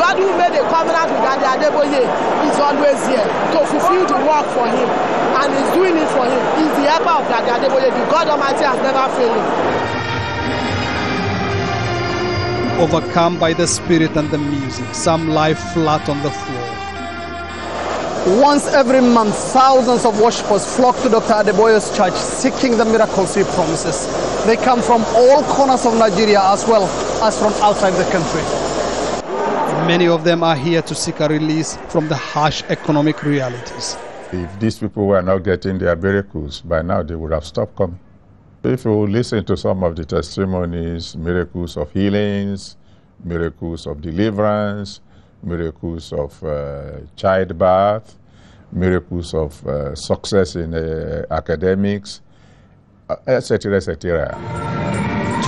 God who made a covenant with Daddy Adeboye is always here to fulfill the work for him, and he's doing it for him. He's the helper of Daddy Adeboye. The God Almighty has never failed him. Overcome by the spirit and the music, some lie flat on the floor. Once every month, thousands of worshippers flock to Dr. Adeboye's church seeking the miracles he promises. They come from all corners of Nigeria as well as from outside the country. Many of them are here to seek a release from the harsh economic realities. If these people were not getting their miracles, by now they would have stopped coming. If you listen to some of the testimonies, miracles of healings, miracles of deliverance, miracles of childbirth, miracles of success in academics, etc., etc.